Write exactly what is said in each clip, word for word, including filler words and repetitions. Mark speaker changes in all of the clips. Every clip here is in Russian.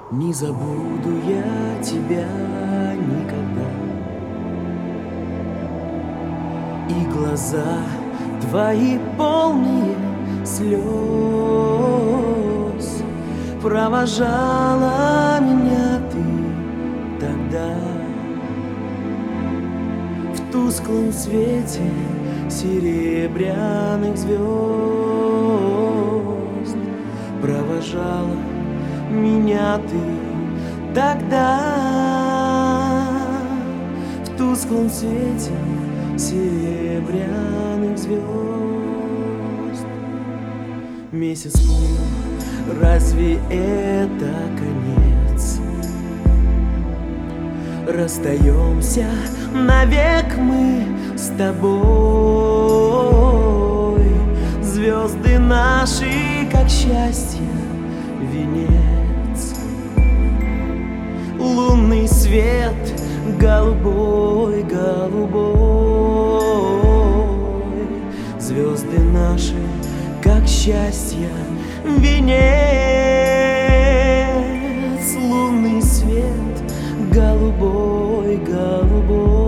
Speaker 1: Не забуду я тебя никогда. И глаза твои полные слез провожала меня ты тогда. В тусклом свете серебряных звезд провожала меня ты тогда. В тусклом свете серебряных звезд. Месяц плыл, разве это конец? Расстаемся навек мы с тобой. Звезды наши, как счастье, венец. Лунный свет голубой, голубой. Звезды наши, как счастье, венец. Лунный свет голубой, голубой.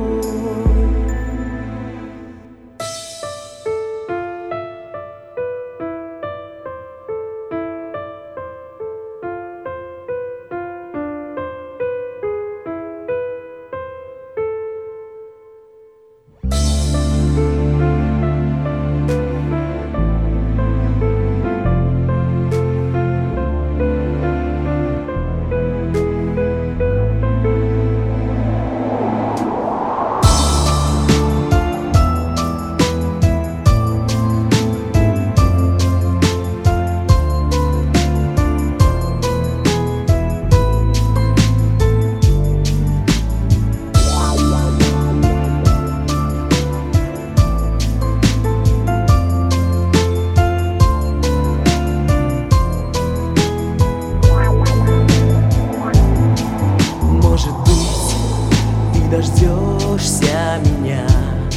Speaker 1: Дождешься меня,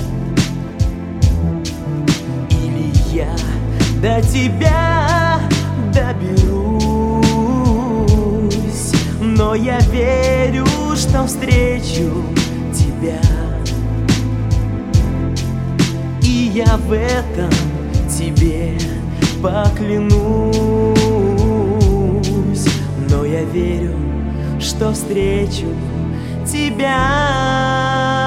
Speaker 1: или я до тебя доберусь, но я верю, что встречу тебя, и я в этом тебе поклянусь, но я верю, что встречу тебя.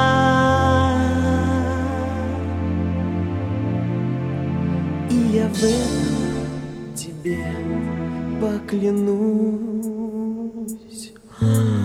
Speaker 1: И я в этом тебе поклянусь.